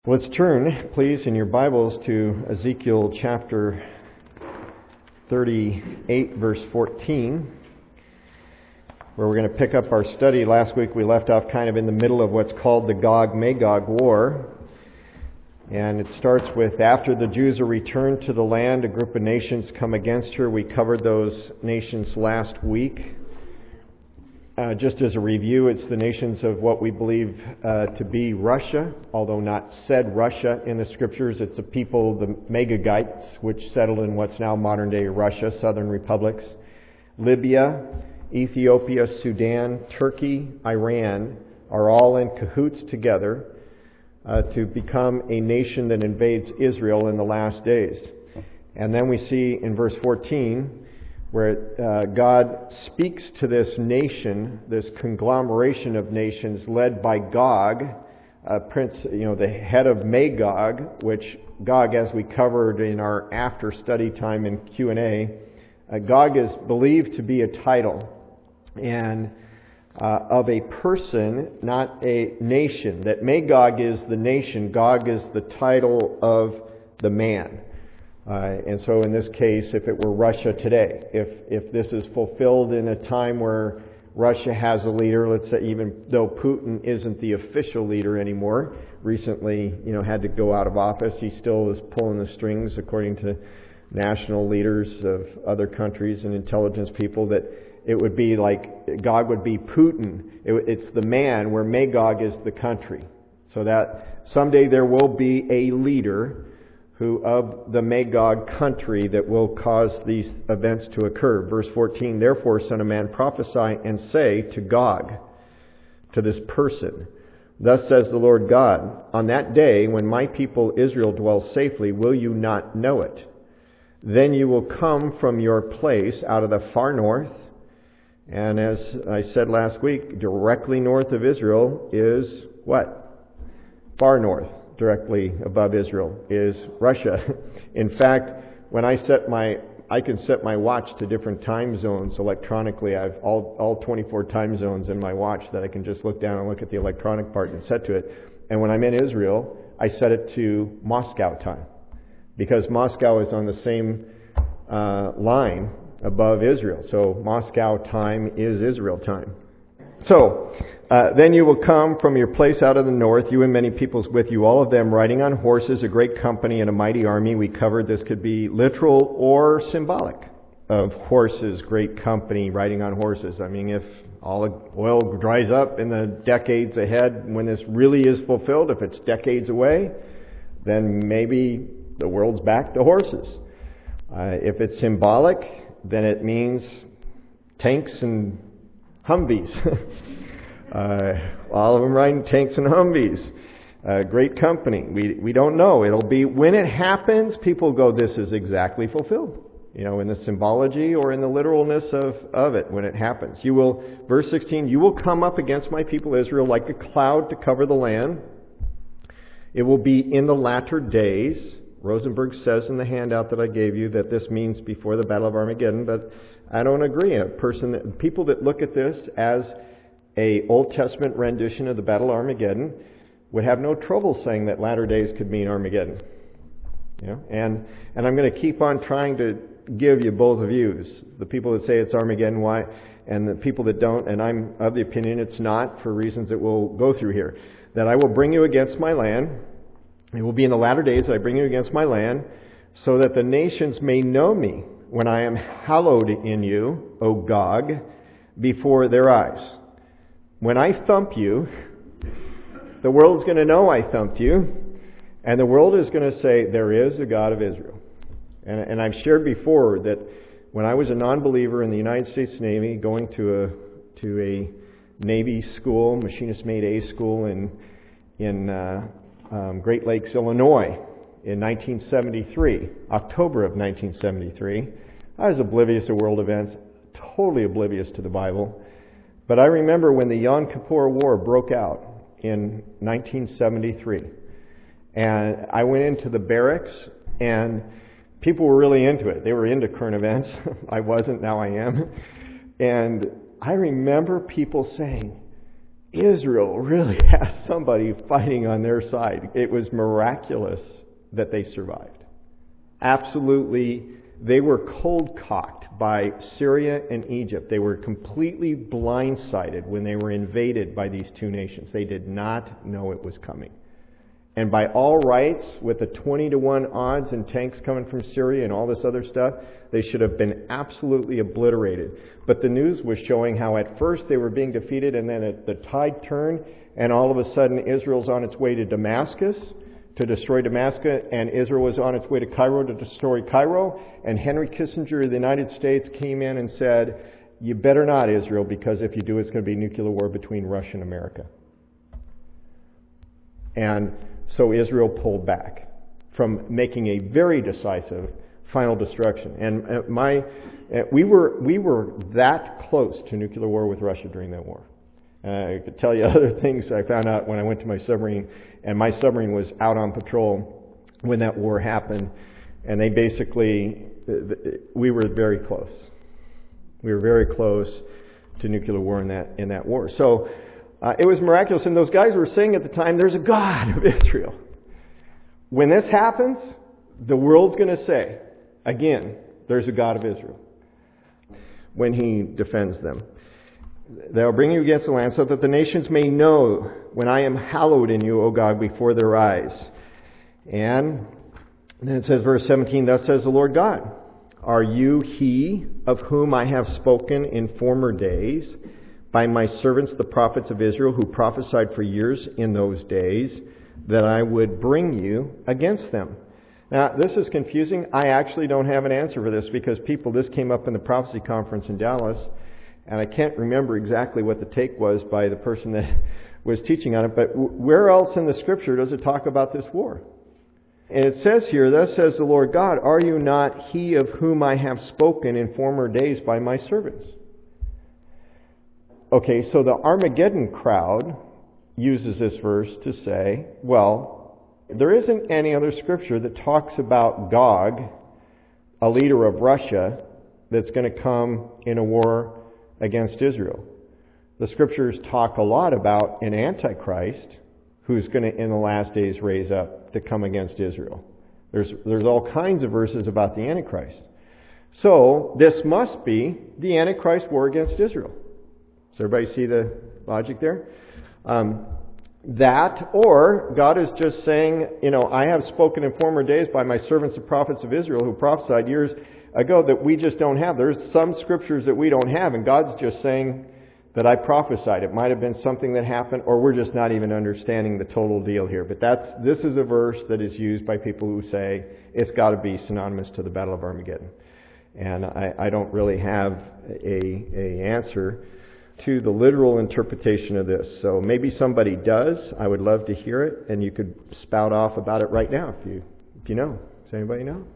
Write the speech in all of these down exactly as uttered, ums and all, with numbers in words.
Let's turn, please, in your Bibles to Ezekiel chapter thirty-eight, verse fourteen, where we're going to pick up our study. Last week we left off kind of in the middle of what's called the Gog-Magog War. And it starts with, after the Jews are returned to the land, a group of nations come against her. We covered those nations last week. Uh, just as a review, it's the nations of what we believe uh, to be Russia, although not said Russia in the scriptures. It's a people, the Magagites, which settled in what's now modern-day Russia, southern republics. Libya, Ethiopia, Sudan, Turkey, Iran are all in cahoots together uh, to become a nation that invades Israel in the last days. And then we see in verse fourteen, where uh, God speaks to this nation, this conglomeration of nations led by Gog, uh, prince, you know, the head of Magog, which Gog, as we covered in our after study time in Q and A, uh, Gog is believed to be a title and uh, of a person, not a nation. That Magog is the nation, Gog is the title of the man. Uh, and so in this case, if it were Russia today, if if this is fulfilled in a time where Russia has a leader, let's say even though Putin isn't the official leader anymore, recently, you know, had to go out of office, he still is pulling the strings according to national leaders of other countries and intelligence people, that it would be like Gog would be Putin. It, it's the man, where Magog is the country. So that someday there will be a leader who of the Magog country that will cause these events to occur. Verse fourteen, therefore, son of man, prophesy and say to Gog, to this person, thus says the Lord God, on that day when my people Israel dwells safely, will you not know it? Then you will come from your place out of the far north, and as I said last week, directly north of Israel is what? Far north. Directly above Israel is Russia. In fact, when I set my, I can set my watch to different time zones electronically. I have all, all twenty-four time zones in my watch that I can just look down and look at the electronic part and set to it. And when I'm in Israel, I set it to Moscow time, because Moscow is on the same uh, line above Israel. So Moscow time is Israel time. So, uh, then you will come from your place out of the north, you and many peoples with you, all of them riding on horses, a great company and a mighty army. We covered this could be literal or symbolic of horses, great company, riding on horses. I mean, if all oil dries up in the decades ahead, when this really is fulfilled, if it's decades away, then maybe the world's back to horses. Uh, if it's symbolic, then it means tanks and Humvees. uh, all of them riding tanks and Humvees. Uh, great company. We we don't know. It'll be, when it happens, people go, this is exactly fulfilled. You know, in the symbology or in the literalness of, of it when it happens. You will, verse sixteen, you will come up against my people Israel like a cloud to cover the land. It will be in the latter days. Rosenberg says in the handout that I gave you that this means before the Battle of Armageddon, but I don't agree. A person that, people that look at this as a Old Testament rendition of the Battle of Armageddon would have no trouble saying that latter days could mean Armageddon. You know, and and I'm going to keep on trying to give you both views. The people that say it's Armageddon, why, and the people that don't, and I'm of the opinion it's not, for reasons that we'll go through here. That I will bring you against my land. It will be in the latter days that I bring you against my land, so that the nations may know me when I am hallowed in you, O Gog, before their eyes. When I thump you, the world's going to know I thumped you, and the world is going to say, there is a God of Israel. And, and I've shared before that when I was a non-believer in the United States Navy, going to a to a Navy school, machinist mate A school in in uh, um, Great Lakes, Illinois, in nineteen seventy-three, October of nineteen seventy-three, I was oblivious to world events, totally oblivious to the Bible. But I remember when the Yom Kippur War broke out in nineteen seventy-three. And I went into the barracks, and people were really into it. They were into current events. I wasn't, now I am. And I remember people saying, Israel really has somebody fighting on their side. It was miraculous that they survived. Absolutely, they were cold-cocked by Syria and Egypt. They were completely blindsided when they were invaded by these two nations. They did not know it was coming. And by all rights, with the twenty to one odds and tanks coming from Syria and all this other stuff, they should have been absolutely obliterated. But the news was showing how at first they were being defeated, and then it, the tide turned, and all of a sudden Israel's on its way to Damascus to destroy Damascus, and Israel was on its way to Cairo to destroy Cairo, and Henry Kissinger of the United States came in and said, you better not, Israel, because if you do, it's going to be nuclear war between Russia and America. And so Israel pulled back from making a very decisive final destruction. And my, we were we were that close to nuclear war with Russia during that war. Uh, I could tell you other things I found out when I went to my submarine, and my submarine was out on patrol when that war happened, and they basically, we were very close. We were very close to nuclear war in that in that war. So uh, it was miraculous, and those guys were saying at the time, there's a God of Israel. When this happens, the world's going to say, again, there's a God of Israel, when he defends them. They'll bring you against the land so that the nations may know when I am hallowed in you, O God, before their eyes. And then it says, verse seventeen, thus says the Lord God, are you he of whom I have spoken in former days by my servants the prophets of Israel, who prophesied for years in those days that I would bring you against them? Now, this is confusing. I actually don't have an answer for this because people, this came up in the prophecy conference in Dallas, and I can't remember exactly what the take was by the person that was teaching on it, but where else in the scripture does it talk about this war? And it says here, thus says the Lord God, are you not he of whom I have spoken in former days by my servants? Okay, so the Armageddon crowd uses this verse to say, well, there isn't any other scripture that talks about Gog, a leader of Russia, that's going to come in a war against Israel. The scriptures talk a lot about an Antichrist who's going to, in the last days, raise up to come against Israel. There's, there's all kinds of verses about the Antichrist. So, this must be the Antichrist war against Israel. Does everybody see the logic there? Um, that, or God is just saying, you know, I have spoken in former days by my servants the prophets of Israel who prophesied years ago that we just don't have. There's some scriptures that we don't have, and God's just saying that I prophesied. It might have been something that happened, or we're just not even understanding the total deal here. But that's this is a verse that is used by people who say it's got to be synonymous to the Battle of Armageddon. And I, I don't really have a, a answer to the literal interpretation of this. So maybe somebody does. I would love to hear it, and you could spout off about it right now if you if you know. Does anybody know?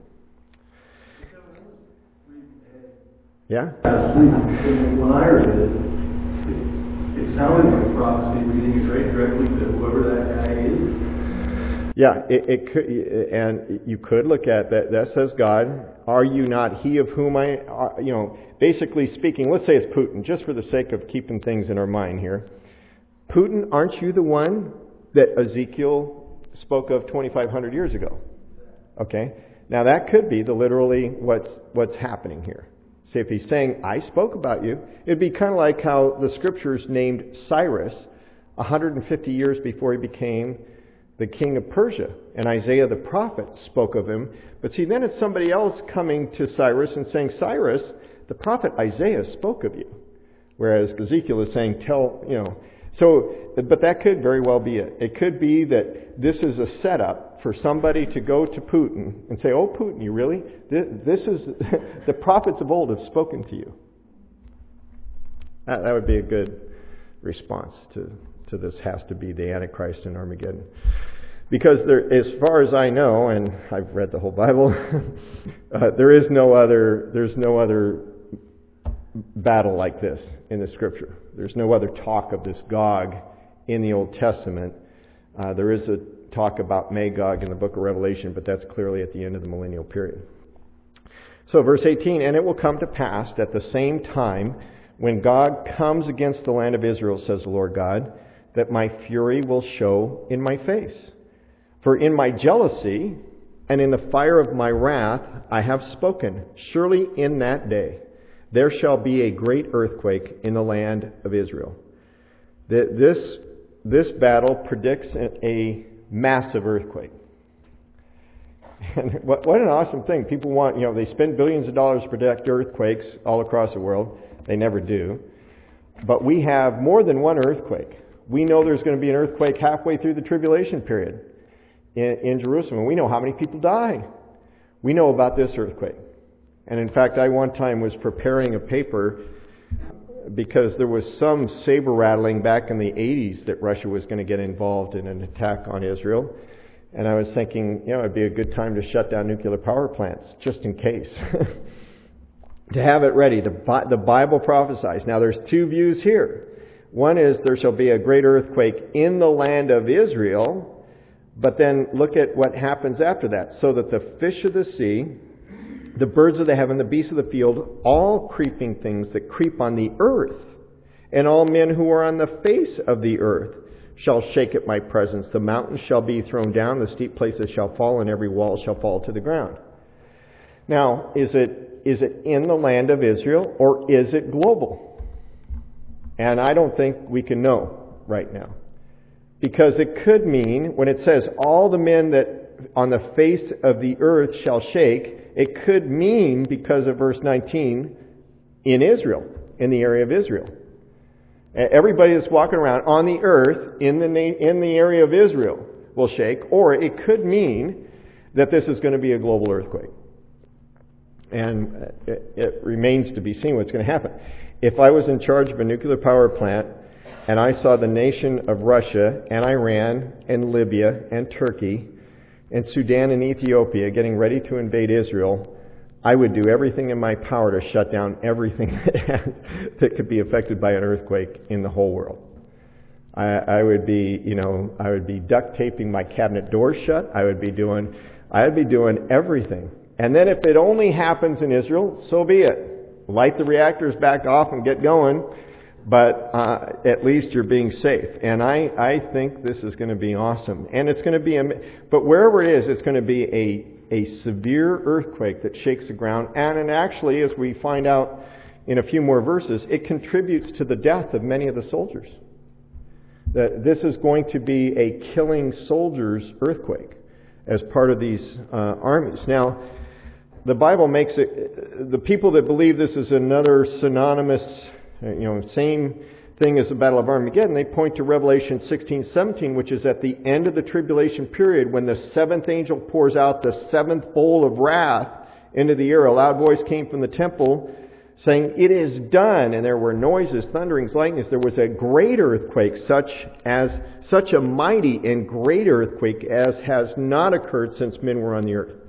Yeah? Last week, when I read it, it, it sounded like a prophecy reading it right directly to whoever that guy is. Yeah, it, it could, and you could look at that. That says God, are you not he of whom I, are, you know, basically speaking, let's say it's Putin, just for the sake of keeping things in our mind here. Putin, aren't you the one that Ezekiel spoke of twenty-five hundred years ago? Okay, now that could be the literally what's what's happening here. See, if he's saying, I spoke about you, it'd be kind of like how the scriptures named Cyrus one hundred fifty years before he became the king of Persia. And Isaiah the prophet spoke of him. But see, then it's somebody else coming to Cyrus and saying, Cyrus, the prophet Isaiah spoke of you. Whereas Ezekiel is saying, tell, you know. So, but that could very well be it. It could be that this is a setup for somebody to go to Putin and say, oh, Putin, you really? This is, the prophets of old have spoken to you. That, that would be a good response to, to this has to be the Antichrist in Armageddon. Because there, as far as I know, and I've read the whole Bible, uh, there is no other, there's no other battle like this in the Scripture. There's no other talk of this Gog in the Old Testament. Uh, there is a talk about Magog in the book of Revelation, but that's clearly at the end of the millennial period. So verse eighteen, and it will come to pass at the same time when Gog comes against the land of Israel, says the Lord God, that my fury will show in my face. For in my jealousy and in the fire of my wrath I have spoken. Surely in that day there shall be a great earthquake in the land of Israel. This, this battle predicts a massive earthquake. And what, what an awesome thing. People want, you know, they spend billions of dollars to predict earthquakes all across the world. They never do. But we have more than one earthquake. We know there's going to be an earthquake halfway through the tribulation period in, in Jerusalem. And we know how many people died. We know about this earthquake. And in fact, I one time was preparing a paper because there was some saber rattling back in the eighties that Russia was going to get involved in an attack on Israel. And I was thinking, you know, it'd be a good time to shut down nuclear power plants, just in case. To have it ready. The, the Bible prophesies. Now there's two views here. One is there shall be a great earthquake in the land of Israel, but then look at what happens after that. So that the fish of the sea, the birds of the heaven, the beasts of the field, all creeping things that creep on the earth, and all men who are on the face of the earth shall shake at my presence. The mountains shall be thrown down, the steep places shall fall, and every wall shall fall to the ground. Now, is it is it in the land of Israel, or is it global? And I don't think we can know right now. Because it could mean, when it says all the men that on the face of the earth shall shake, it could mean, because of verse nineteen, in Israel, in the area of Israel. Everybody that's walking around on the earth in the in the area of Israel will shake, or it could mean that this is going to be a global earthquake. And it, it remains to be seen what's going to happen. If I was in charge of a nuclear power plant and I saw the nation of Russia and Iran and Libya and Turkey and Sudan and Ethiopia getting ready to invade Israel, I would do everything in my power to shut down everything that could be affected by an earthquake in the whole world. I, I would be, you know, I would be duct taping my cabinet doors shut. I would be doing, I would be doing everything. And then if it only happens in Israel, so be it. Light the reactors back off and get going. But uh, at least you're being safe. And I, I think this is going to be awesome. And it's going to be, a, but wherever it is, it's going to be a, a severe earthquake that shakes the ground. And, and actually, as we find out in a few more verses, it contributes to the death of many of the soldiers. That this is going to be a killing soldiers earthquake as part of these uh, armies. Now, the Bible makes it, the people that believe this is another synonymous, you know, same thing as the Battle of Armageddon, they point to Revelation sixteen seventeen, which is at the end of the tribulation period when the seventh angel pours out the seventh bowl of wrath into the air. A loud voice came from the temple saying, "It is done." And there were noises, thunderings, lightnings. There was a great earthquake, such as such a mighty and great earthquake as has not occurred since men were on the earth.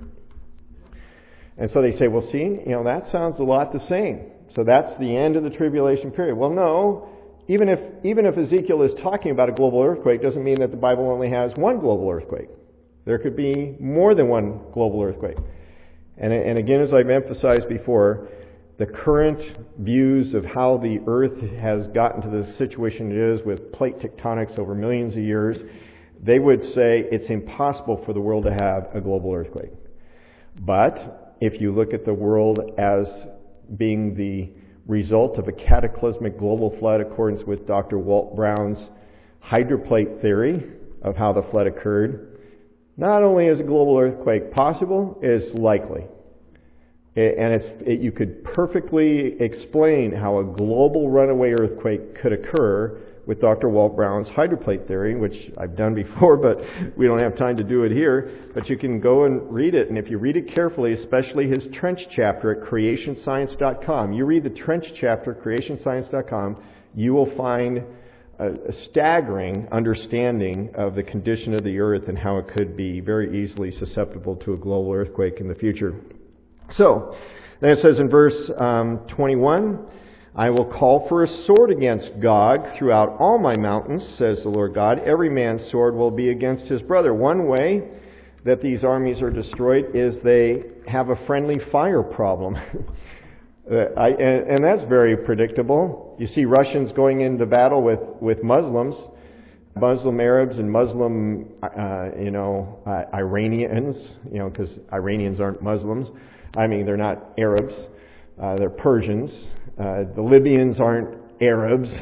And so they say, well, see, you know, that sounds a lot the same. So that's the end of the tribulation period. Well, no. Even if even if Ezekiel is talking about a global earthquake, doesn't mean that the Bible only has one global earthquake. There could be more than one global earthquake. And, and again, as I've emphasized before, the current views of how the earth has gotten to the situation it is with plate tectonics over millions of years, they would say it's impossible for the world to have a global earthquake. But if you look at the world as being the result of a cataclysmic global flood, according with Doctor Walt Brown's hydroplate theory of how the flood occurred, not only is a global earthquake possible, it is likely. And it's, it, you could perfectly explain how a global runaway earthquake could occur with Doctor Walt Brown's hydroplate theory, which I've done before, but we don't have time to do it here. But you can go and read it, and if you read it carefully, especially his trench chapter at creation science dot com, you read the trench chapter at creation science dot com, you will find a, a staggering understanding of the condition of the earth and how it could be very easily susceptible to a global earthquake in the future. So, then it says in verse um, twenty-one, I will call for a sword against Gog throughout all my mountains, says the Lord God. Every man's sword will be against his brother. One way that these armies are destroyed is they have a friendly fire problem. uh, I, and, and that's very predictable. You see Russians going into battle with, with Muslims. Muslim Arabs and Muslim, uh, you know, uh, Iranians, you know, because Iranians aren't Muslims. I mean, they're not Arabs. Uh, they're Persians. Uh, the Libyans aren't Arabs.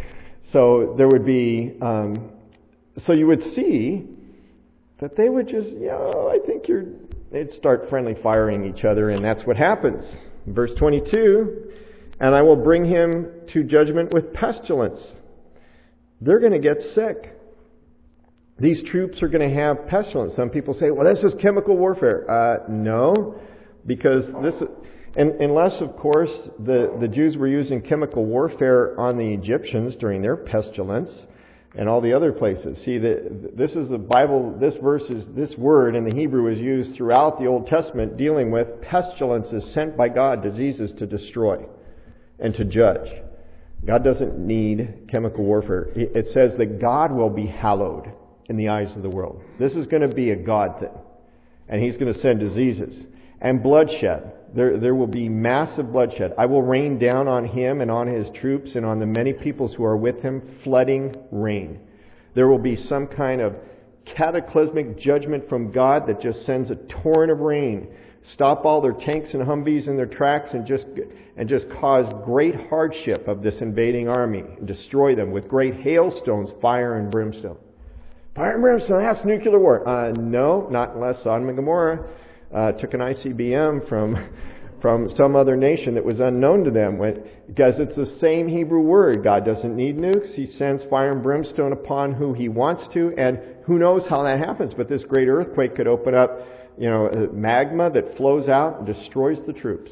So there would be, um, so you would see that they would just, you know, I think you're, they'd start friendly firing each other, and that's what happens. Verse twenty-two, and I will bring him to judgment with pestilence. They're going to get sick. These troops are going to have pestilence. Some people say, well, this is chemical warfare. Uh, no, because this, and, unless, of course, the, the Jews were using chemical warfare on the Egyptians during their pestilence and all the other places. See, the, this is the Bible, this verse is, this word in the Hebrew is used throughout the Old Testament dealing with pestilences sent by God, diseases to destroy and to judge. God doesn't need chemical warfare. It says that God will be hallowed in the eyes of the world. This is going to be a God thing. And He's going to send diseases and bloodshed. There, there will be massive bloodshed. I will rain down on him and on his troops and on the many peoples who are with him, flooding rain. There will be some kind of cataclysmic judgment from God that just sends a torrent of rain, stop all their tanks and Humvees in their tracks, and just and just cause great hardship of this invading army, and destroy them with great hailstones, fire and brimstone. Fire and brimstone, that's nuclear war. Uh, no, not unless Sodom and Gomorrah uh, took an I C B M from from some other nation that was unknown to them. When, because it's the same Hebrew word. God doesn't need nukes. He sends fire and brimstone upon who He wants to, and who knows how that happens. But this great earthquake could open up, you know, magma that flows out and destroys the troops.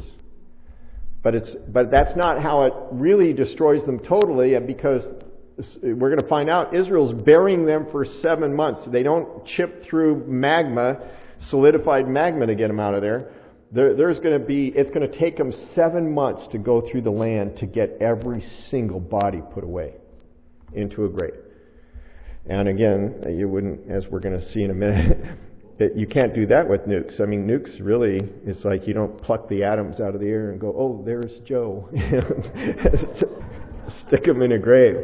But it's but that's not how it really destroys them totally, because we're going to find out Israel's burying them for seven months. They don't chip through magma, solidified magma, to get them out of there. there there's going to be it's going to take them seven months to go through the land to get every single body put away into a grave. And again, you wouldn't, as we're going to see in a minute. It, you can't do that with nukes. I mean, nukes really, it's like you don't pluck the atoms out of the air and go, oh, there's Joe. Stick him in a grave.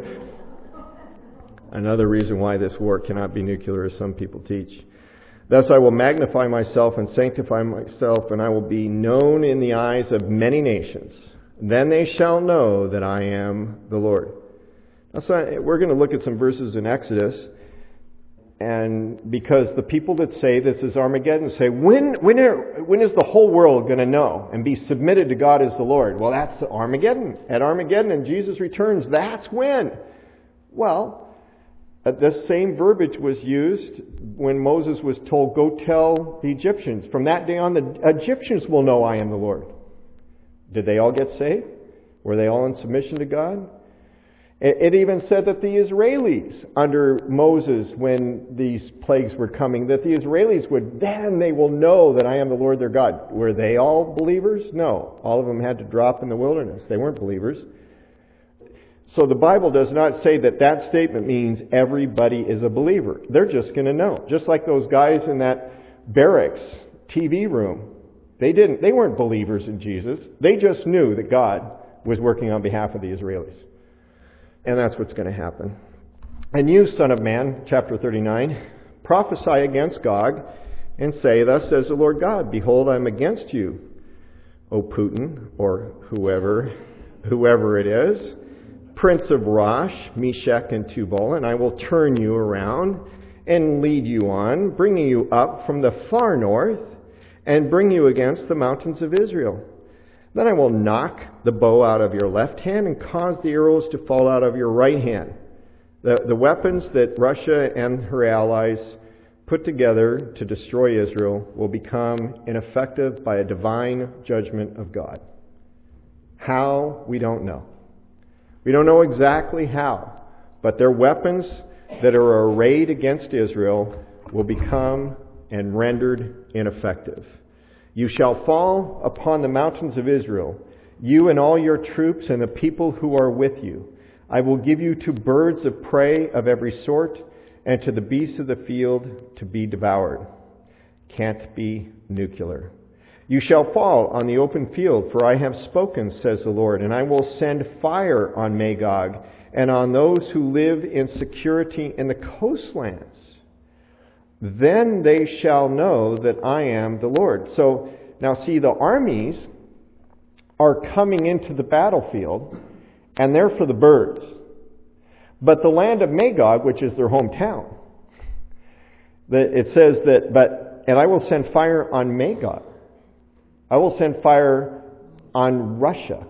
Another reason why this war cannot be nuclear, as some people teach. Thus I will magnify myself and sanctify myself, and I will be known in the eyes of many nations. Then they shall know that I am the Lord. So we're going to look at some verses in Exodus. And because the people that say this is Armageddon say, when when are, when is the whole world going to know and be submitted to God as the Lord? Well, that's Armageddon. At Armageddon, and Jesus returns, that's when. Well, this same verbiage was used when Moses was told, go tell the Egyptians. From that day on, the Egyptians will know I am the Lord. Did they all get saved? Were they all in submission to God? It even said that the Israelis, under Moses, when these plagues were coming, that the Israelis would, then they will know that I am the Lord their God. Were they all believers? No. All of them had to drop in the wilderness. They weren't believers. So the Bible does not say that that statement means everybody is a believer. They're just going to know. Just like those guys in that barracks T V room. They didn't, they weren't believers in Jesus. They just knew that God was working on behalf of the Israelis. And that's what's going to happen. And you, Son of Man, chapter thirty-nine, prophesy against Gog, and say, thus says the Lord God, behold, I am against you, O Putin, or whoever, whoever it is, Prince of Rosh, Meshach, and Tubal, and I will turn you around and lead you on, bringing you up from the far north, and bring you against the mountains of Israel. Then I will knock the bow out of your left hand and cause the arrows to fall out of your right hand. The, the weapons that Russia and her allies put together to destroy Israel will become ineffective by a divine judgment of God. How? We don't know. We don't know exactly how, but their weapons that are arrayed against Israel will become and rendered ineffective. You shall fall upon the mountains of Israel, you and all your troops and the people who are with you. I will give you to birds of prey of every sort, and to the beasts of the field to be devoured. Can't be nuclear. You shall fall on the open field, for I have spoken, says the Lord, and I will send fire on Magog and on those who live in security in the coastlands. Then they shall know that I am the Lord. So, now see, the armies are coming into the battlefield, and they're for the birds. But the land of Magog, which is their hometown, it says that, but, and I will send fire on Magog. I will send fire on Russia.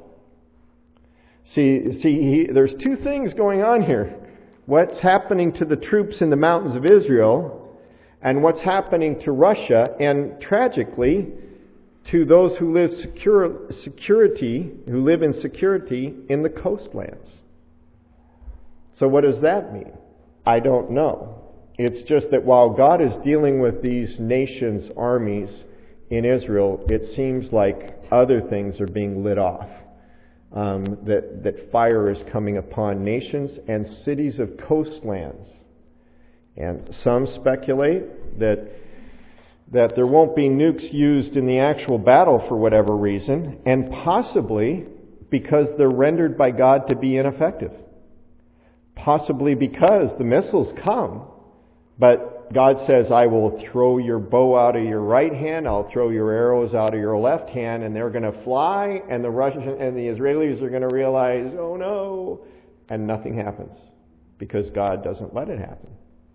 See, see, he, there's two things going on here. What's happening to the troops in the mountains of Israel, and what's happening to Russia, and tragically, to those who live secure, security, who live in security in the coastlands. So what does that mean? I don't know. It's just that while God is dealing with these nations' armies in Israel, it seems like other things are being lit off. Um, that, that fire is coming upon nations and cities of coastlands. And some speculate that, that there won't be nukes used in the actual battle for whatever reason, and possibly because they're rendered by God to be ineffective. Possibly because the missiles come, but God says, I will throw your bow out of your right hand, I'll throw your arrows out of your left hand, and they're going to fly, and the Russians and the Israelis are going to realize, oh no, and nothing happens, because God doesn't let it happen.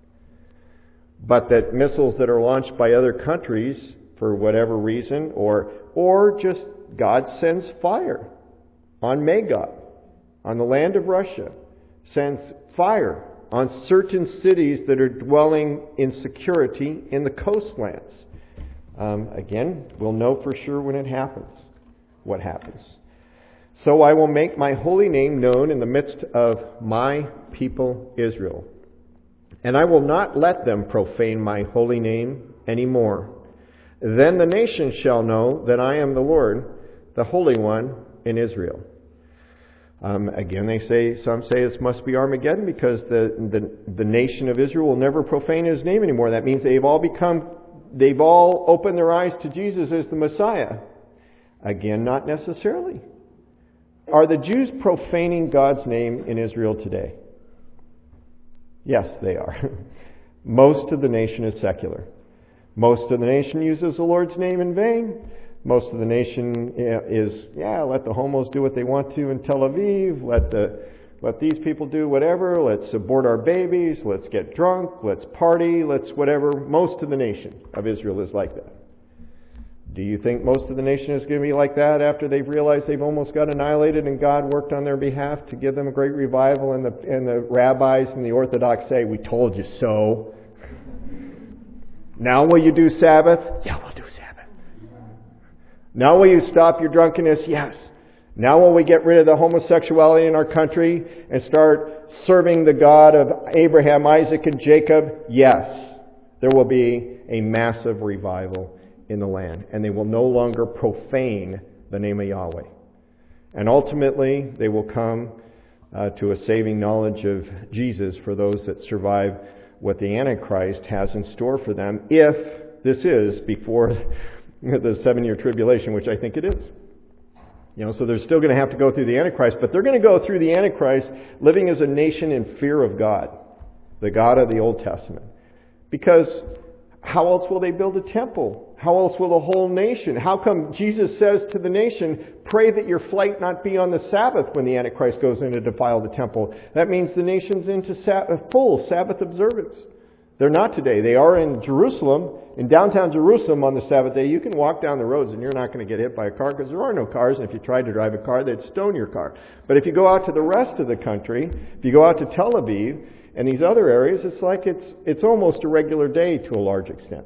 But that missiles that are launched by other countries, for whatever reason, or or just God sends fire on Magog, on the land of Russia, sends fire on certain cities that are dwelling in security in the coastlands. Um, again, we'll know for sure when it happens, what happens. So I will make my holy name known in the midst of my people Israel. And I will not let them profane my holy name anymore. Then the nations shall know that I am the Lord, the Holy One in Israel. Um, again, they say, some say this must be Armageddon because the, the the nation of Israel will never profane His name anymore. That means they've all become, they've all opened their eyes to Jesus as the Messiah. Again, not necessarily. Are the Jews profaning God's name in Israel today? Yes, they are. Most of the nation is secular. Most of the nation uses the Lord's name in vain. Most of the nation is, yeah, let the homos do what they want to in Tel Aviv. Let the let these people do whatever. Let's abort our babies. Let's get drunk. Let's party. Let's whatever. Most of the nation of Israel is like that. Do you think most of the nation is going to be like that after they've realized they've almost got annihilated and God worked on their behalf to give them a great revival, and the and the rabbis and the Orthodox say, we told you so. Now will you do Sabbath? Yeah, we'll do Sabbath. Now will you stop your drunkenness? Yes. Now will we get rid of the homosexuality in our country and start serving the God of Abraham, Isaac, and Jacob? Yes. There will be a massive revival in the land, and they will no longer profane the name of Yahweh. And ultimately, they will come uh, to a saving knowledge of Jesus for those that survive what the Antichrist has in store for them, if this is before the seven-year tribulation, which I think it is. You know, so they're still going to have to go through the Antichrist, but they're going to go through the Antichrist living as a nation in fear of God, the God of the Old Testament. Because how else will they build a temple? How else will the whole nation? How come Jesus says to the nation, pray that your flight not be on the Sabbath when the Antichrist goes in to defile the temple? That means the nation's into full Sabbath observance. They're not today. They are in Jerusalem, in downtown Jerusalem on the Sabbath day. You can walk down the roads and you're not going to get hit by a car because there are no cars. And if you tried to drive a car, they'd stone your car. But if you go out to the rest of the country, if you go out to Tel Aviv and these other areas, it's like it's it's almost a regular day to a large extent.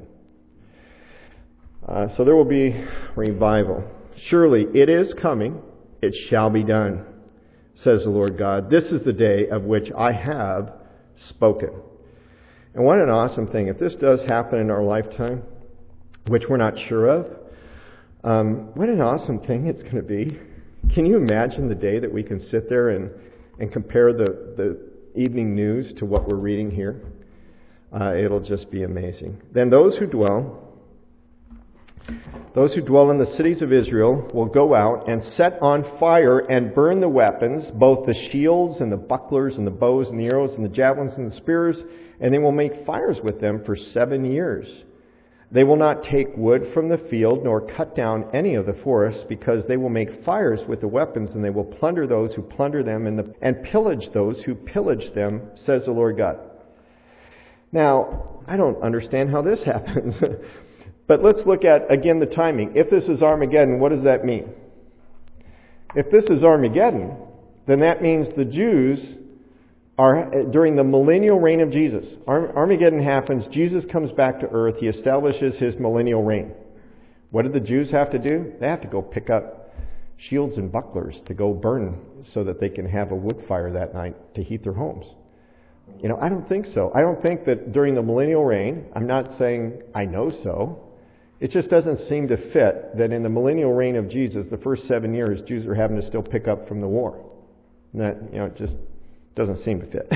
Uh, so there will be revival. Surely it is coming. It shall be done, says the Lord God. This is the day of which I have spoken. And what an awesome thing. If this does happen in our lifetime, which we're not sure of, um, what an awesome thing it's going to be. Can you imagine the day that we can sit there and, and compare the, the evening news to what we're reading here? Uh, it'll just be amazing. Then those who dwell Those who dwell in the cities of Israel will go out and set on fire and burn the weapons, both the shields and the bucklers and the bows and the arrows and the javelins and the spears, and they will make fires with them for seven years. They will not take wood from the field nor cut down any of the forest, because they will make fires with the weapons, and they will plunder those who plunder them and, the, and pillage those who pillage them, says the Lord God. Now, I don't understand how this happens. But let's look at, again, the timing. If this is Armageddon, what does that mean? If this is Armageddon, then that means the Jews are, during the millennial reign of Jesus. Armageddon happens, Jesus comes back to earth, he establishes his millennial reign. What do the Jews have to do? They have to go pick up shields and bucklers to go burn so that they can have a wood fire that night to heat their homes. You know, I don't think so. I don't think that during the millennial reign, I'm not saying I know so, it just doesn't seem to fit that in the millennial reign of Jesus, the first seven years, Jews are having to still pick up from the war. And that, you know, it just doesn't seem to fit.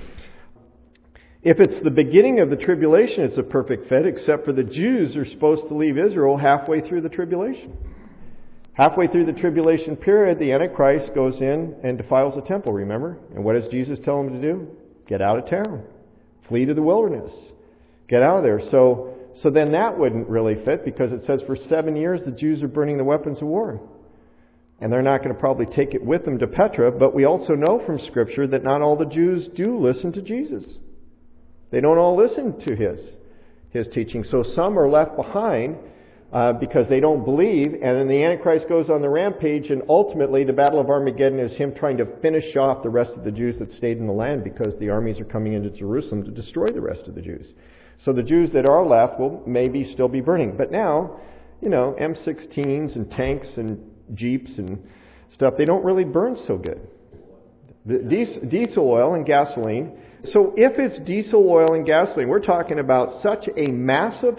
If it's the beginning of the tribulation, it's a perfect fit, except for the Jews are supposed to leave Israel halfway through the tribulation. Halfway through the tribulation period, the Antichrist goes in and defiles the temple, remember? And what does Jesus tell him to do? Get out of town. Flee to the wilderness. Get out of there. So, so then that wouldn't really fit, because it says for seven years the Jews are burning the weapons of war. And they're not going to probably take it with them to Petra, but we also know from Scripture that not all the Jews do listen to Jesus. They don't all listen to his, his teaching. So some are left behind uh, because they don't believe, and then the Antichrist goes on the rampage, and ultimately the Battle of Armageddon is him trying to finish off the rest of the Jews that stayed in the land, because the armies are coming into Jerusalem to destroy the rest of the Jews. So the Jews that are left will maybe still be burning. But now, you know, M sixteens and tanks and Jeeps and stuff, they don't really burn so good. The diesel oil and gasoline. So if it's diesel oil and gasoline, we're talking about such a massive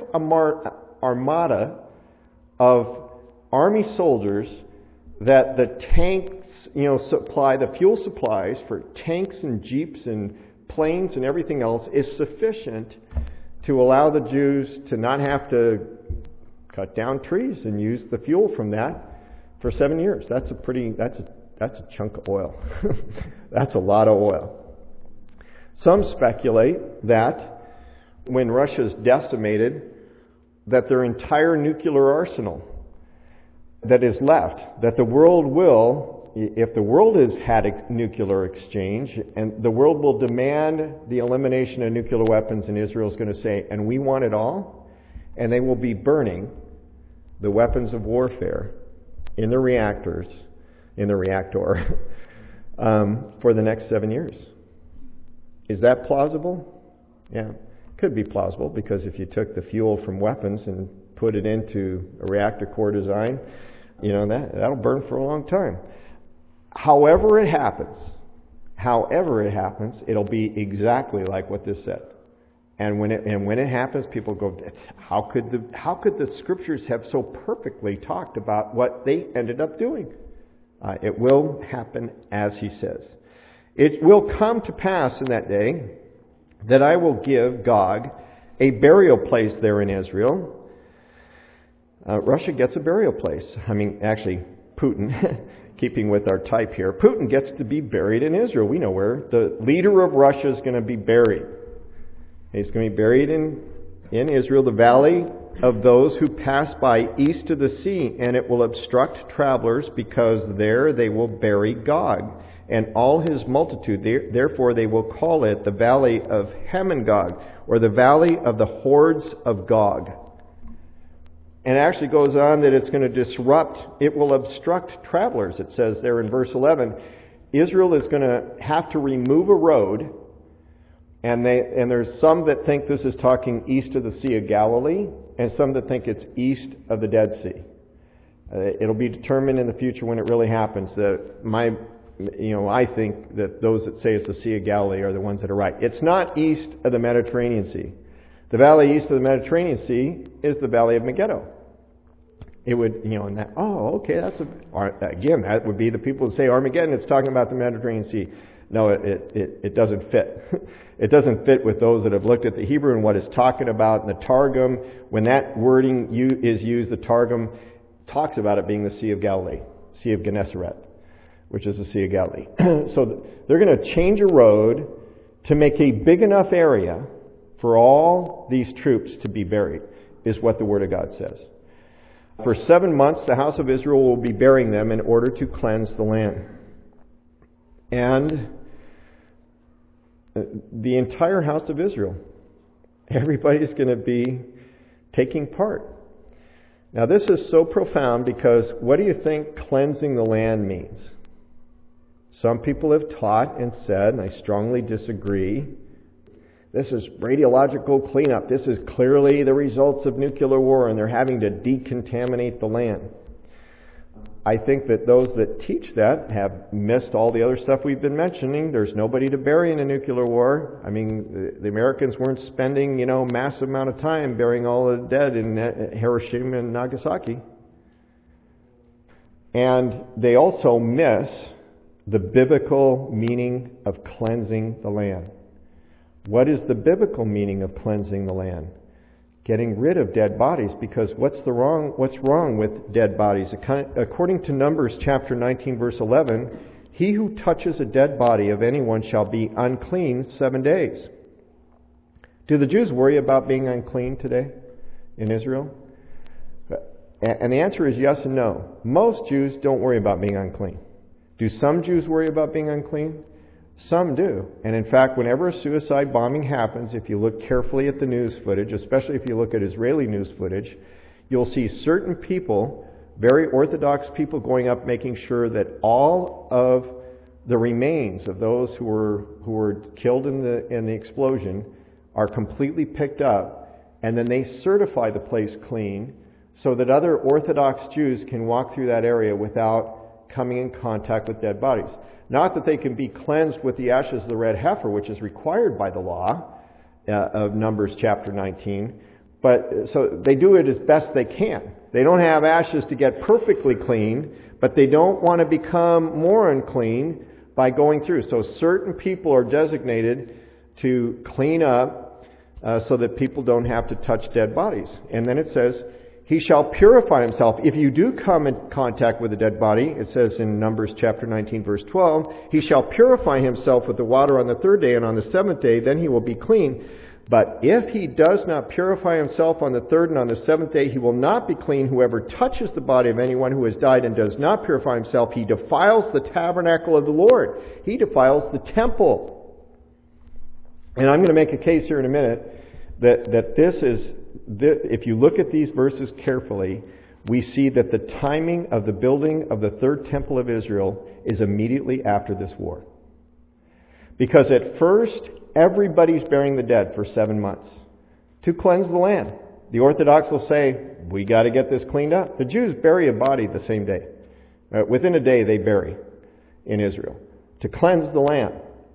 armada of army soldiers that the tanks, you know, supply, the fuel supplies for tanks and Jeeps and planes and everything else is sufficient to allow the Jews to not have to cut down trees and use the fuel from that for seven years. That's a pretty, that's a, that's a chunk of oil. That's a lot of oil. Some speculate that when Russia's decimated, that their entire nuclear arsenal that is left, that the world will, if the world has had a nuclear exchange, and the world will demand the elimination of nuclear weapons, and Israel's going to say, and we want it all, and they will be burning the weapons of warfare in the reactors, in the reactor, um, for the next seven years. Is that plausible? Yeah, could be plausible, because if you took the fuel from weapons and put it into a reactor core design, you know, that, that'll burn for a long time. However it happens, however it happens, it'll be exactly like what this said. And when it and when it happens, people go, how could the how could the Scriptures have so perfectly talked about what they ended up doing? Uh, it will happen as he says. It will come to pass in that day that I will give Gog a burial place there in Israel. Uh, Russia gets a burial place. I mean, actually, Putin, keeping with our type here, Putin gets to be buried in Israel. We know where. The leader of Russia is going to be buried. He's going to be buried in, in Israel, the valley of those who pass by east of the sea, and it will obstruct travelers, because there they will bury Gog and all his multitude. Therefore they will call it the valley of Hamon-Gog, or the valley of the hordes of Gog. And it actually goes on that it's going to disrupt, it will obstruct travelers. It says there in verse eleven, Israel is going to have to remove a road. And they and there's some that think this is talking east of the Sea of Galilee, and some that think it's east of the Dead Sea. Uh, it'll be determined in the future when it really happens. That my, you know, I think that those that say it's the Sea of Galilee are the ones that are right. It's not east of the Mediterranean Sea. The valley east of the Mediterranean Sea is the Valley of Megiddo. It would, you know, and that, oh, okay, that's a, or, again, that would be the people who say Armageddon, it's talking about the Mediterranean Sea. No, it, it, it doesn't fit. It doesn't fit with those that have looked at the Hebrew and what it's talking about in the Targum. When that wording is used, the Targum talks about it being the Sea of Galilee, Sea of Gennesaret, which is the Sea of Galilee. So they're going to change a road to make a big enough area for all these troops to be buried, is what the Word of God says. For seven months, the house of Israel will be burying them in order to cleanse the land. And the entire house of Israel, everybody's going to be taking part. Now, this is so profound because what do you think cleansing the land means? Some people have taught and said, and I strongly disagree, this is radiological cleanup. This is clearly the results of nuclear war, and they're having to decontaminate the land. I think that those that teach that have missed all the other stuff we've been mentioning. There's nobody to bury in a nuclear war. I mean, the, the Americans weren't spending, you know, massive amount of time burying all the dead in Hiroshima and Nagasaki. And they also miss the biblical meaning of cleansing the land. What is the biblical meaning of cleansing the land? Getting rid of dead bodies, because what's the wrong what's wrong with dead bodies? According to Numbers chapter nineteen verse eleven, he who touches a dead body of anyone shall be unclean seven days. Do the Jews worry about being unclean today in Israel? And the answer is yes and no. Most Jews don't worry about being unclean. Do some Jews worry about being unclean? Some do. And in fact, whenever a suicide bombing happens, if you look carefully at the news footage, especially if you look at Israeli news footage, you'll see certain people, very Orthodox people, going up making sure that all of the remains of those who were who were killed in the in the explosion are completely picked up, and then they certify the place clean so that other Orthodox Jews can walk through that area without coming in contact with dead bodies. Not that they can be cleansed with the ashes of the red heifer, which is required by the law uh, of Numbers chapter nineteen, but so they do it as best they can. They don't have ashes to get perfectly clean, but they don't want to become more unclean by going through. So certain people are designated to clean up uh, so that people don't have to touch dead bodies. And then it says, he shall purify himself. If you do come in contact with a dead body, it says in Numbers chapter nineteen verse twelve, he shall purify himself with the water on the third day, and on the seventh day then he will be clean. But if he does not purify himself on the third and on the seventh day, he will not be clean. Whoever touches the body of anyone who has died and does not purify himself, he defiles the tabernacle of the Lord. He defiles the temple. And I'm going to make a case here in a minute that, that this is, if you look at these verses carefully, we see that the timing of the building of the third temple of Israel is immediately after this war. Because at first, everybody's burying the dead for seven months to cleanse the land. The Orthodox will say, we got to get this cleaned up. The Jews bury a body the same day. Uh, within a day, they bury in Israel to cleanse the land.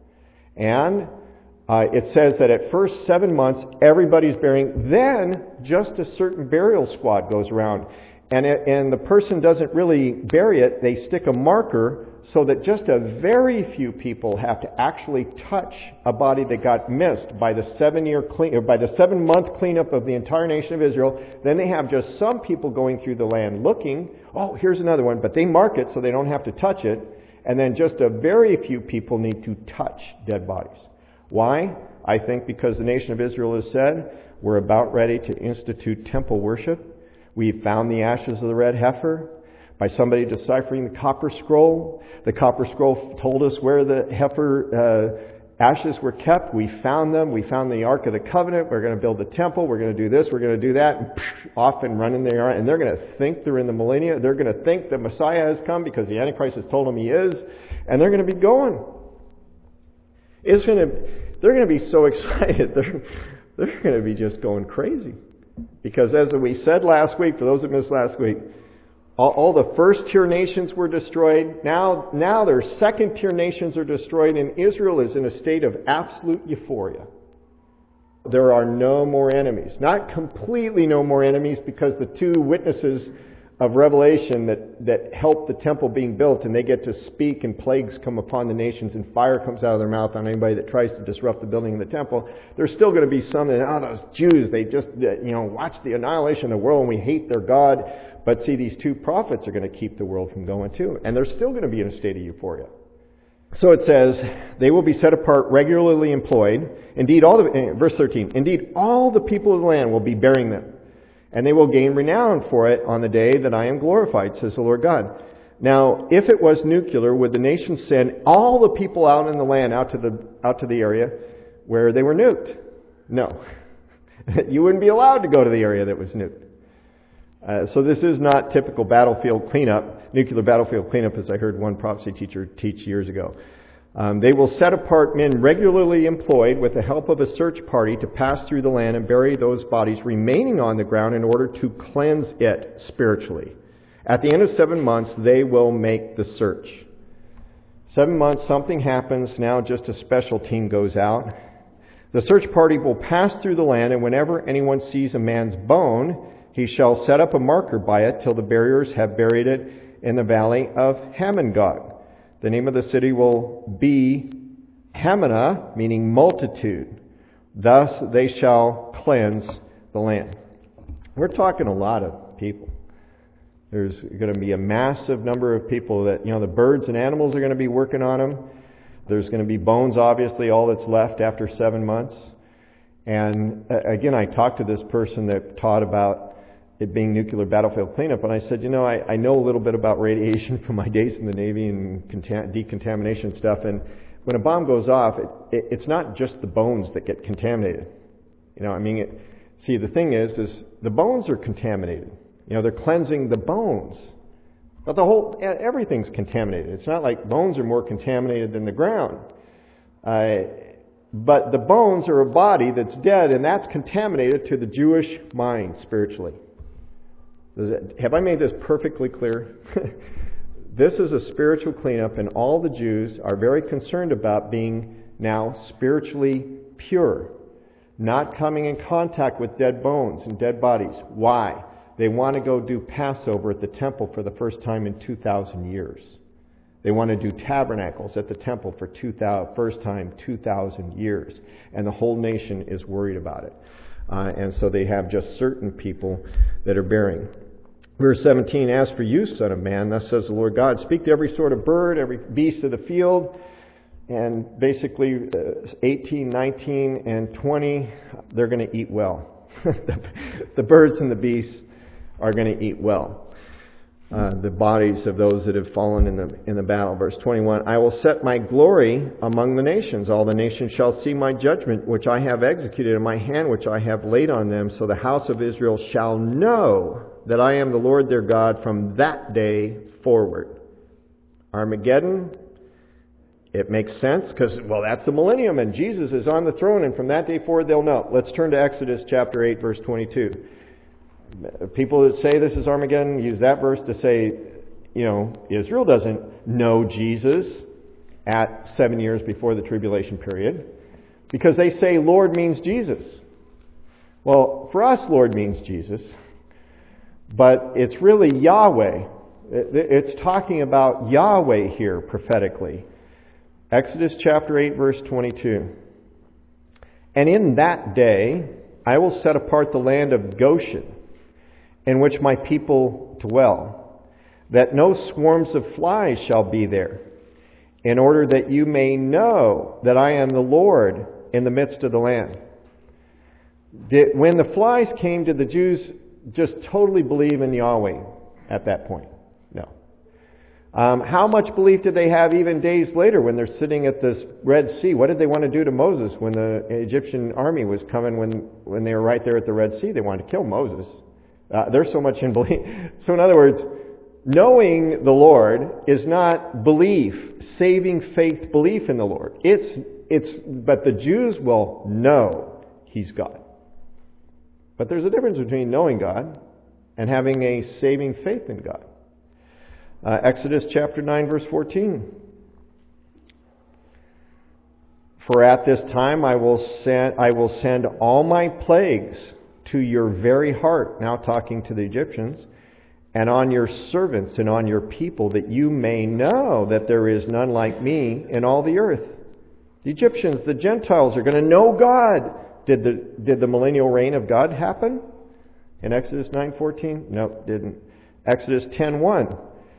And uh, it says that at first seven months, everybody's burying. Then just a certain burial squad goes around. And, it, and the person doesn't really bury it. They stick a marker so that just a very few people have to actually touch a body that got missed by the seven-year clean, or by the seven-month cleanup of the entire nation of Israel. Then they have just some people going through the land looking. Oh, here's another one. But they mark it so they don't have to touch it. And then just a very few people need to touch dead bodies. Why? I think because the nation of Israel has said, we're about ready to institute temple worship. We found the ashes of the red heifer by somebody deciphering the copper scroll. The copper scroll told us where the heifer uh, ashes were kept. We found them. We found the Ark of the Covenant. We're going to build the temple. We're going to do this. We're going to do that. And pff, off and running they are. And they're going to think they're in the millennia. They're going to think the Messiah has come because the Antichrist has told them he is. And they're going to be going. It's going to, they're going to be so excited. They're, they're going to be just going crazy. Because as we said last week, for those that missed last week, all, all the first-tier nations were destroyed. Now, now their second-tier nations are destroyed, and Israel is in a state of absolute euphoria. There are no more enemies. Not completely no more enemies, because the two witnesses of Revelation that, that help the temple being built, and they get to speak, and plagues come upon the nations, and fire comes out of their mouth on anybody that tries to disrupt the building of the temple. There's still going to be some that, oh, those Jews, they just, you know, watch the annihilation of the world, and we hate their God. But see, these two prophets are going to keep the world from going too, and they're still going to be in a state of euphoria. So it says, they will be set apart, regularly employed. Indeed, all the, verse thirteen, indeed, all the people of the land will be bearing them, and they will gain renown for it on the day that I am glorified, says the Lord God. Now, if it was nuclear, would the nation send all the people out in the land, out to the, out to the area where they were nuked? No. You wouldn't be allowed to go to the area that was nuked. Uh, so this is not typical battlefield cleanup, nuclear battlefield cleanup, as I heard one prophecy teacher teach years ago. Um, they will set apart men regularly employed with the help of a search party to pass through the land and bury those bodies remaining on the ground in order to cleanse it spiritually. At the end of seven months, they will make the search. Seven months, something happens. Now just a special team goes out. The search party will pass through the land, and whenever anyone sees a man's bone, he shall set up a marker by it till the buriers have buried it in the valley of Hamon-Gog. The name of the city will be Hamanah, meaning multitude. Thus they shall cleanse the land. We're talking a lot of people. There's going to be a massive number of people that, you know, the birds and animals are going to be working on them. There's going to be bones, obviously, all that's left after seven months. And again, I talked to this person that taught about it being nuclear battlefield cleanup, and I said, you know, I, I know a little bit about radiation from my days in the Navy and contam- decontamination stuff, and when a bomb goes off, it, it, it's not just the bones that get contaminated. You know, I mean, it, see, the thing is, is the bones are contaminated. You know, they're cleansing the bones. But the whole, everything's contaminated. It's not like bones are more contaminated than the ground. Uh, but the bones are a body that's dead, and that's contaminated to the Jewish mind spiritually. Have I made this perfectly clear? This is a spiritual cleanup, and all the Jews are very concerned about being now spiritually pure, not coming in contact with dead bones and dead bodies. Why? They want to go do Passover at the temple for the first time in two thousand years. They want to do tabernacles at the temple for two thousand, first time two thousand years. And the whole nation is worried about it. Uh, and so they have just certain people that are bearing. Verse seventeen, as for you, son of man, thus says the Lord God, speak to every sort of bird, every beast of the field. And basically, uh, eighteen, nineteen, and twenty, they're going to eat well. the, the birds and the beasts are going to eat well. Uh, the bodies of those that have fallen in the in the battle. Verse twenty-one, I will set my glory among the nations. All the nations shall see my judgment, which I have executed in my hand, which I have laid on them. So the house of Israel shall know that I am the Lord their God from that day forward. Armageddon, it makes sense because, well, that's the millennium and Jesus is on the throne, and from that day forward they'll know. Let's turn to Exodus chapter eight, verse twenty-two. People that say this is Armageddon use that verse to say, you know, Israel doesn't know Jesus at seven years before the tribulation period because they say Lord means Jesus. Well, for us, Lord means Jesus, but it's really Yahweh. It's talking about Yahweh here prophetically. Exodus chapter eight, verse twenty-two. And in that day I will set apart the land of Goshen, in which my people dwell, that no swarms of flies shall be there, in order that you may know that I am the Lord in the midst of the land. Did, when the flies came, did the Jews just totally believe in Yahweh at that point? No. Um, how much belief did they have even days later when they're sitting at this Red Sea? What did they want to do to Moses when the Egyptian army was coming, when, when they were right there at the Red Sea? They wanted to kill Moses. Uh, there's so much in belief. So in other words, knowing the Lord is not belief, saving faith belief in the Lord. It's, it's, but the Jews will know He's God. But there's a difference between knowing God and having a saving faith in God. Uh, Exodus chapter nine, verse fourteen. For at this time I will send, I will send all my plagues to your very heart, now talking to the Egyptians, and on your servants and on your people, that you may know that there is none like me in all the earth. The Egyptians, the Gentiles are going to know God. Did the, did the millennial reign of God happen in Exodus nine fourteen? No, it didn't. Exodus ten one.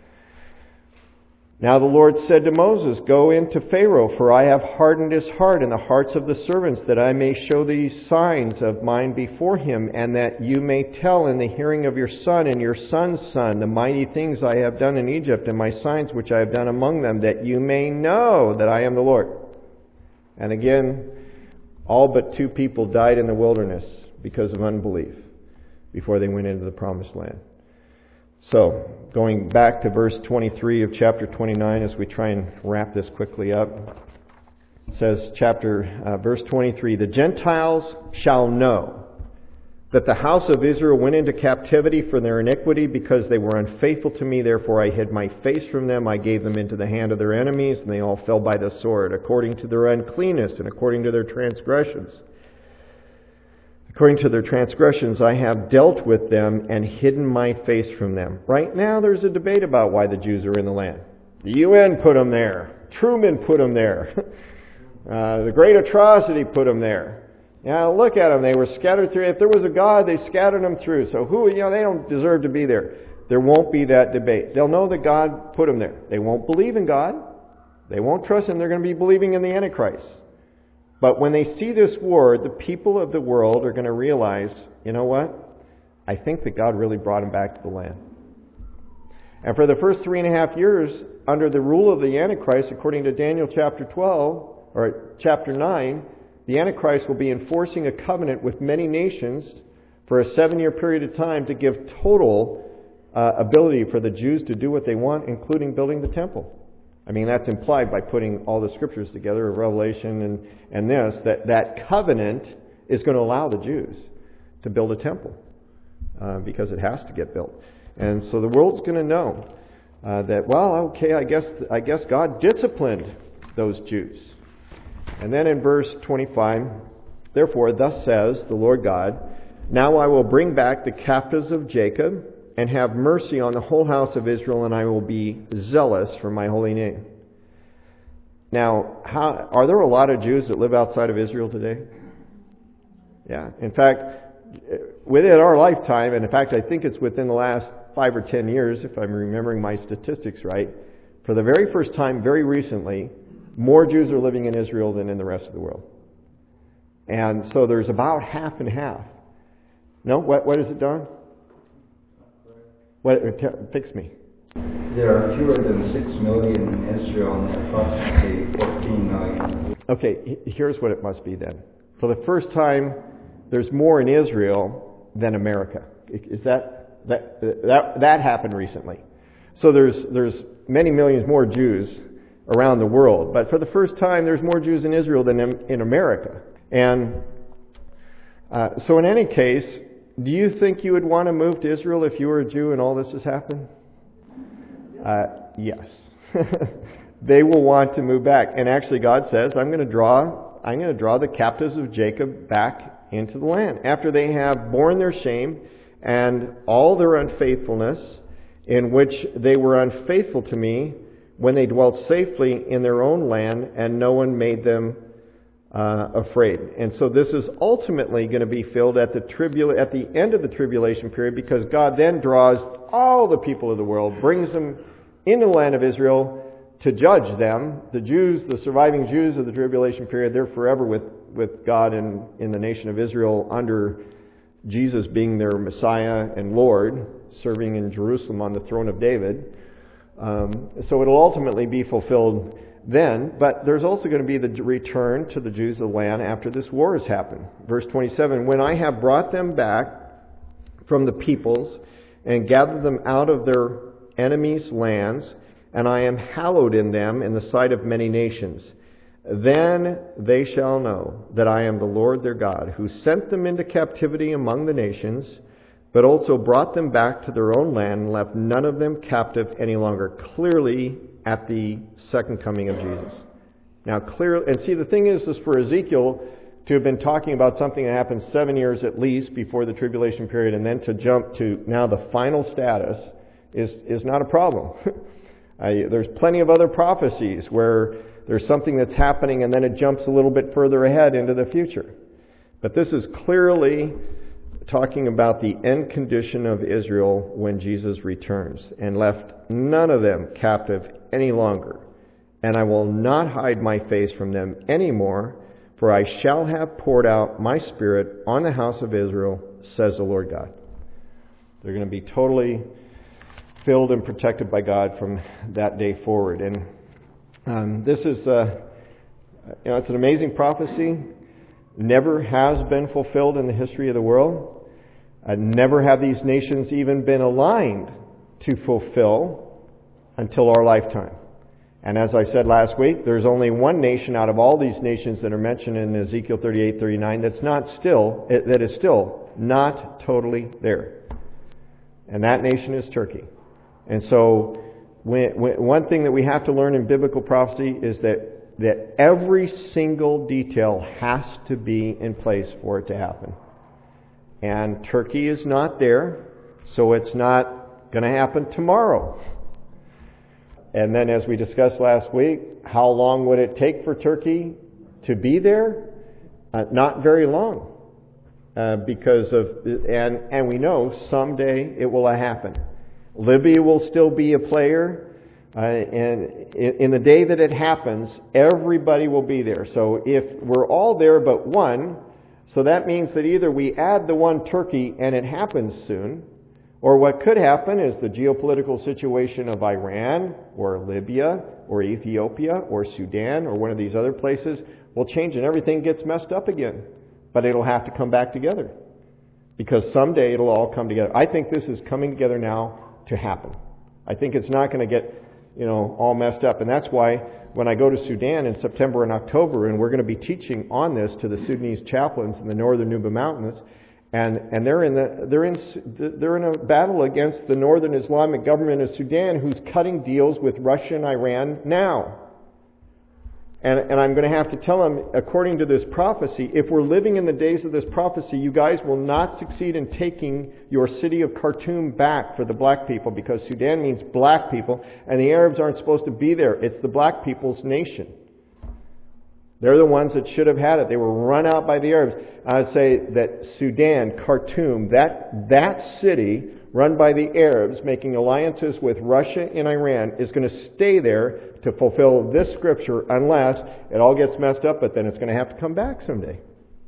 Now the Lord said to Moses, go into Pharaoh, for I have hardened his heart and the hearts of the servants, that I may show these signs of mine before him, and that you may tell in the hearing of your son and your son's son the mighty things I have done in Egypt, and my signs which I have done among them, that you may know that I am the Lord. And again, all but two people died in the wilderness because of unbelief before they went into the promised land. So, going back to verse twenty-three of chapter twenty-nine as we try and wrap this quickly up. It says, chapter uh, verse twenty-three, the Gentiles shall know that the house of Israel went into captivity for their iniquity because they were unfaithful to me. Therefore I hid my face from them. I gave them into the hand of their enemies, and they all fell by the sword, according to their uncleanness and according to their transgressions. According to their transgressions, I have dealt with them and hidden my face from them. Right now, there's a debate about why the Jews are in the land. The U N put them there. Truman put them there. uh, the Great Atrocity put them there. Now, look at them. They were scattered through. If there was a God, they scattered them through. So who, you know, they don't deserve to be there. There won't be that debate. They'll know that God put them there. They won't believe in God. They won't trust Him. They're going to be believing in the Antichrist. But when they see this war, the people of the world are going to realize, you know what? I think that God really brought them back to the land. And for the first three and a half years, under the rule of the Antichrist, according to Daniel chapter twelve, or chapter nine, the Antichrist will be enforcing a covenant with many nations for a seven-year period of time to give total uh, ability for the Jews to do what they want, including building the temple. I mean, that's implied by putting all the scriptures together of Revelation and, and this, that that covenant is going to allow the Jews to build a temple uh, because it has to get built. And so the world's going to know uh, that, well, okay, I guess I guess God disciplined those Jews. And then in verse twenty-five, therefore, thus says the Lord God, now I will bring back the captives of Jacob, and have mercy on the whole house of Israel, and I will be zealous for my holy name. Now, how, are there a lot of Jews that live outside of Israel today? Yeah. In fact, within our lifetime, and in fact I think it's within the last five or ten years, if I'm remembering my statistics right, for the very first time, very recently, more Jews are living in Israel than in the rest of the world. And so there's about half and half. No? What, what is it, Don? What, fix me. There are fewer than six million in Israel and approximately fourteen million. Okay, here's what it must be then. For the first time, there's more in Israel than America. Is that that that that happened recently? So there's there's many millions more Jews around the world, but for the first time, there's more Jews in Israel than in, in America. And uh, so, in any case, do you think you would want to move to Israel if you were a Jew and all this has happened? Uh, yes. They will want to move back. And actually God says, I'm going to draw I'm going to draw the captives of Jacob back into the land. After they have borne their shame and all their unfaithfulness, in which they were unfaithful to me when they dwelt safely in their own land and no one made them Uh, afraid. And so this is ultimately going to be filled at the tribula- at the end of the tribulation period, because God then draws all the people of the world, brings them into the land of Israel to judge them. The Jews, the surviving Jews of the tribulation period, they're forever with, with God in, in the nation of Israel under Jesus being their Messiah and Lord, serving in Jerusalem on the throne of David. Um, so it'll ultimately be fulfilled then, but there's also going to be the return to the Jews of the land after this war has happened. Verse twenty-seven, when I have brought them back from the peoples and gathered them out of their enemies' lands, and I am hallowed in them in the sight of many nations, then they shall know that I am the Lord their God, who sent them into captivity among the nations, but also brought them back to their own land and left none of them captive any longer. Clearly, at the second coming of Jesus. Now, clearly, and see, the thing is, is for Ezekiel to have been talking about something that happened seven years at least before the tribulation period, and then to jump to now the final status is, is not a problem. I, there's plenty of other prophecies where there's something that's happening and then it jumps a little bit further ahead into the future. But this is clearly talking about the end condition of Israel when Jesus returns, and left none of them captive any longer. And I will not hide my face from them any more, for I shall have poured out my Spirit on the house of Israel, says the Lord God. They're going to be totally filled and protected by God from that day forward. And um, this is, uh, you know, it's an amazing prophecy. Never has been fulfilled in the history of the world. Uh, never have these nations even been aligned to fulfill until our lifetime. And as I said last week, there's only one nation out of all these nations that are mentioned in Ezekiel thirty-eight, thirty-nine that's not still, that is still not totally there. And that nation is Turkey. And so when, when, one thing that we have to learn in biblical prophecy is that, that every single detail has to be in place for it to happen. And Turkey is not there, so it's not going to happen tomorrow. And then, as we discussed last week, how long would it take for Turkey to be there? Uh, not very long. Uh, because of, and, and we know someday it will happen. Libya will still be a player. Uh, and in, in the day that it happens, everybody will be there. So if we're all there but one, so that means that either we add the one Turkey and it happens soon, or what could happen is the geopolitical situation of Iran or Libya or Ethiopia or Sudan or one of these other places will change and everything gets messed up again. But it'll have to come back together, because someday it'll all come together. I think this is coming together now to happen. I think it's not going to get, you know, all messed up. And that's why when I go to Sudan in September and October, and we're going to be teaching on this to the Sudanese chaplains in the northern Nuba Mountains, and and they're in the they're in they're in a battle against the northern Islamic government of Sudan, who's cutting deals with Russia and Iran now. And, and I'm going to have to tell them, according to this prophecy, if we're living in the days of this prophecy, you guys will not succeed in taking your city of Khartoum back for the black people, because Sudan means black people, and the Arabs aren't supposed to be there. It's the black people's nation. They're the ones that should have had it. They were run out by the Arabs. I would say that Sudan, Khartoum, that, that city run by the Arabs, making alliances with Russia and Iran, is going to stay there to fulfill this scripture, unless it all gets messed up, but then it's going to have to come back someday.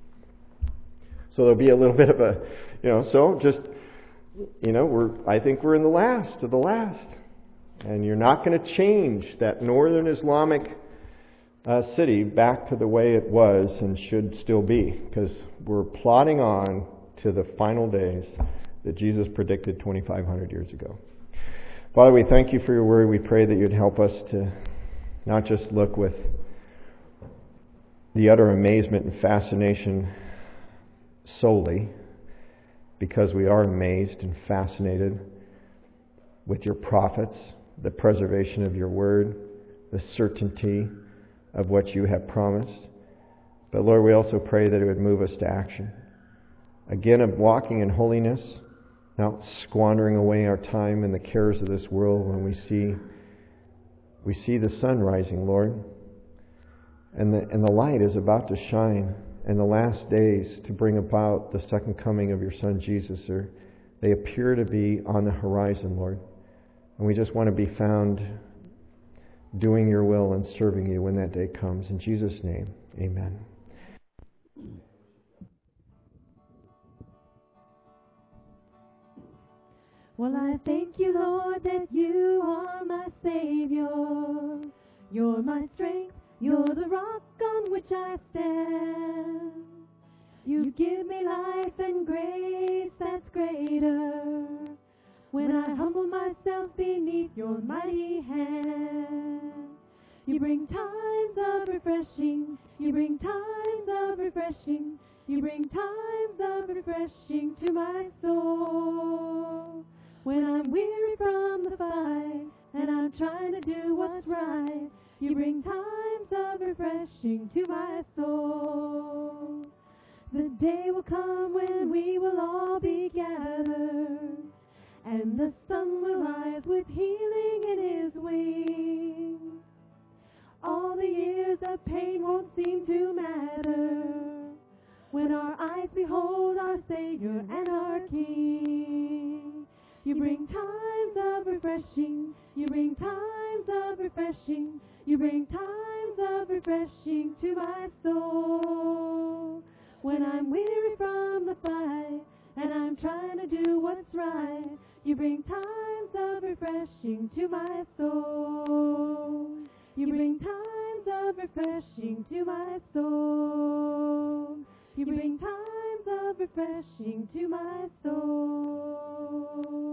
So there'll be a little bit of a, you know, so just, you know, we're, I think we're in the last of the last. And you're not going to change that northern Islamic uh, city back to the way it was and should still be, because we're plodding on to the final days that Jesus predicted twenty-five hundred years ago. Father, we thank you for your word. We pray that you'd help us to not just look with the utter amazement and fascination solely, because we are amazed and fascinated with your prophets, the preservation of your word, the certainty of what you have promised. But Lord, we also pray that it would move us to action. Again, of walking in holiness, not squandering away our time in the cares of this world when we see we see the sun rising, Lord. And the, and the light is about to shine in the last days to bring about the second coming of your Son, Jesus. Or they appear to be on the horizon, Lord. And we just want to be found doing your will and serving you when that day comes. In Jesus' name, amen. Well, I thank you, Lord, that you are my Savior. You're my strength. You're the rock on which I stand. You give me life and grace that's greater. When I humble myself beneath your mighty hand, you bring times of refreshing. You bring times of refreshing. You bring times of refreshing to my soul. When I'm weary from the fight and I'm trying to do what's right, you bring times of refreshing to my soul. The day will come when we will all be gathered and the sun will rise with healing in his wings. All the years of pain won't seem to matter when our eyes behold our Savior and our King. You bring times of refreshing, you bring times of refreshing, you bring times of refreshing to my soul. When I'm weary from the fight and I'm trying to do what's right, you bring times of refreshing to my soul. You bring times of refreshing to my soul. You bring times of refreshing to my soul.